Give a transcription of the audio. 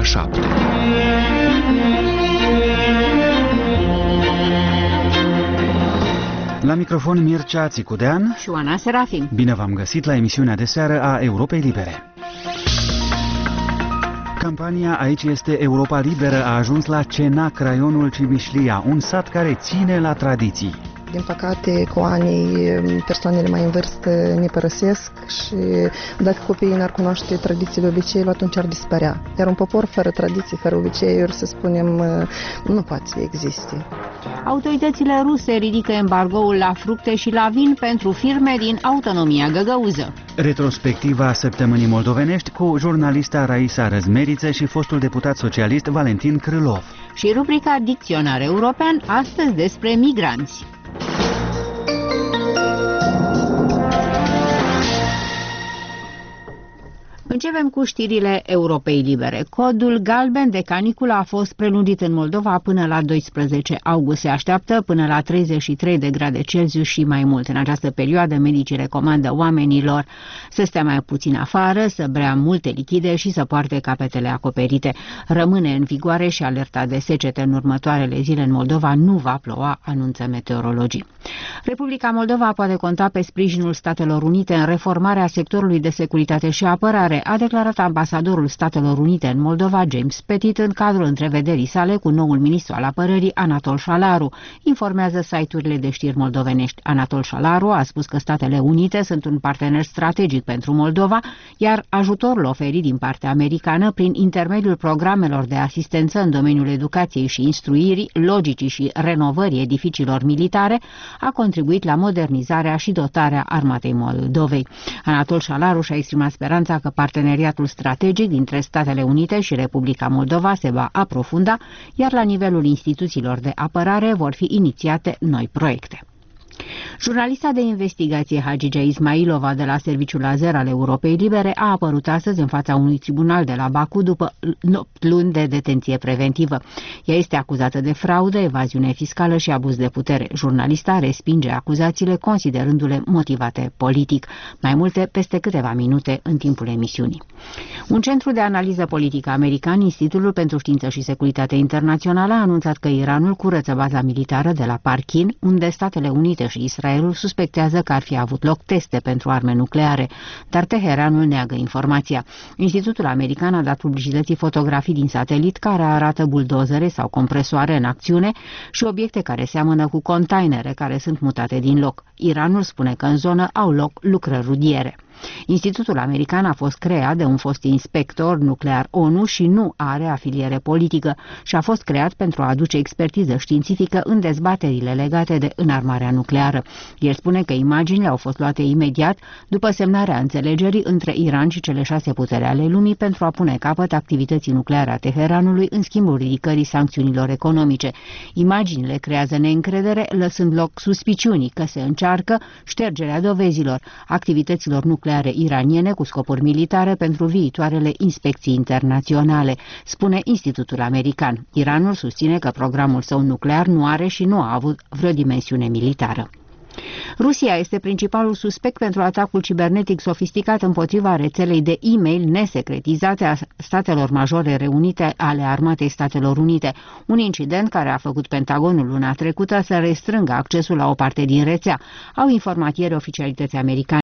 7. La microfon Mircea Țicudean și Oana Serafim. Bine v-am găsit la emisiunea de seară a Europei Libere. Campania Aici este Europa Liberă a ajuns la Cenac, raionul Cimișlia, un sat care ține la tradiții. Din păcate, cu anii, persoanele mai în vârstă ne părăsesc și dacă copiii n-ar cunoaște tradițiile, obiceiul, atunci ar dispărea. Iar un popor fără tradiții, fără obiceiuri, să spunem, nu poate să existe. Autoritățile ruse ridică embargoul la fructe și la vin pentru firme din autonomia găgăuză. Retrospectiva săptămânii moldovenești cu jurnalista Raisa Răzmeriță și fostul deputat socialist Valentin Crâlov. Și rubrica Dicționar European, astăzi despre migranți. Începem cu știrile Europei Libere. Codul galben de caniculă a fost prelungit în Moldova până la 12 august. Se așteaptă până la 33 de grade Celsius și mai mult. În această perioadă, medicii recomandă oamenilor să stea mai puțin afară, să bea multe lichide și să poarte capetele acoperite. Rămâne în vigoare și alerta de secete în următoarele zile. În Moldova nu va ploua, anunță meteorologii. Republica Moldova poate conta pe sprijinul Statelor Unite în reformarea sectorului de securitate și apărare, a declarat ambasadorul Statelor Unite în Moldova, James Pettit, în cadrul întrevederii sale cu noul ministru al apărării, Anatol Șalaru, informează site-urile de știri moldovenești. Anatol Șalaru a spus că Statele Unite sunt un partener strategic pentru Moldova, iar ajutorul oferit din partea americană prin intermediul programelor de asistență în domeniul educației și instruirii, logicii și renovării edificiilor militare a contribuit la modernizarea și dotarea armatei Moldovei. Anatol Șalaru și-a exprimat speranța că parteneriatul strategic dintre Statele Unite și Republica Moldova se va aprofunda, iar la nivelul instituțiilor de apărare vor fi inițiate noi proiecte. Jurnalista de investigație Hagigea Ismailova de la Serviciul Laser al Europei Libere a apărut astăzi în fața unui tribunal de la Baku după 8 luni de detenție preventivă. Ea este acuzată de fraudă, evaziune fiscală și abuz de putere. Jurnalista respinge acuzațiile considerându-le motivate politic. Mai multe peste câteva minute în timpul emisiunii. Un centru de analiză politică american, Institutul pentru Știință și Securitate Internațională, a anunțat că Iranul curăță baza militară de la Parkin, unde Statele Unite și Israelul suspectează că ar fi avut loc teste pentru arme nucleare, dar Teheranul neagă informația. Institutul american a dat publicității fotografii din satelit care arată buldozere sau compresoare în acțiune și obiecte care seamănă cu containere care sunt mutate din loc. Iranul spune că în zonă au loc lucrări rudiere. Institutul american a fost creat de un fost inspector nuclear ONU și nu are afiliere politică și a fost creat pentru a aduce expertiză științifică în dezbaterile legate de înarmarea nucleară. El spune că imaginile au fost luate imediat după semnarea înțelegerii între Iran și cele 6 puteri ale lumii pentru a pune capăt activității nucleare a Teheranului în schimbul ridicării sancțiunilor economice. Imaginile creează neîncredere, lăsând loc suspiciunii că se încearcă ștergerea dovezilor activităților nucleare iraniene cu scopuri militare pentru viitoarele inspecții internaționale, spune Institutul American. Iranul susține că programul său nuclear nu are și nu a avut vreo dimensiune militară. Rusia este principalul suspect pentru atacul cibernetic sofisticat împotriva rețelei de e-mail nesecretizate a Statelor Majore Reunite ale Armatei Statelor Unite, un incident care a făcut Pentagonul luna trecută să restrângă accesul la o parte din rețea, au informat ieri oficialități americane.